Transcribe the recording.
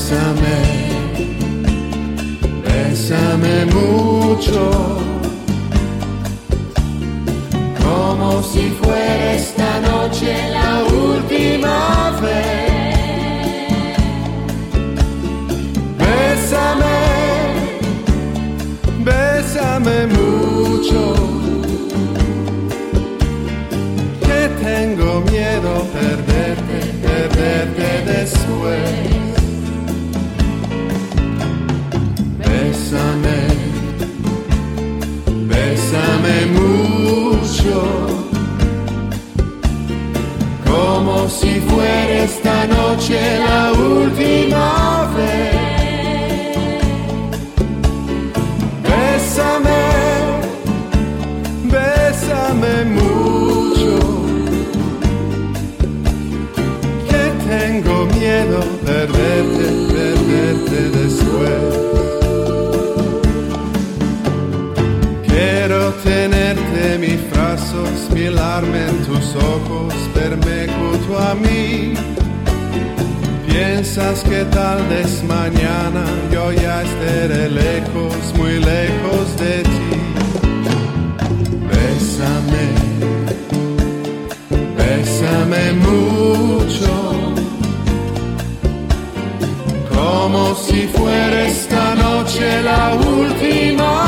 Bésame, bésame mucho, como si fuera esta noche la última vez. Bésame, bésame mucho, que tengo miedo perderte después. Bésame, bésame mucho, como si fuera esta noche la última vez. Bésame, bésame mucho, que tengo miedo perderte después. Quiero tenerte en mis brazos, mirarme en tus ojos, verme junto a mí. Piensas que tal vez mañana yo ya estaré lejos, muy lejos de ti. Bésame, bésame mucho, como si fuera esta noche la última.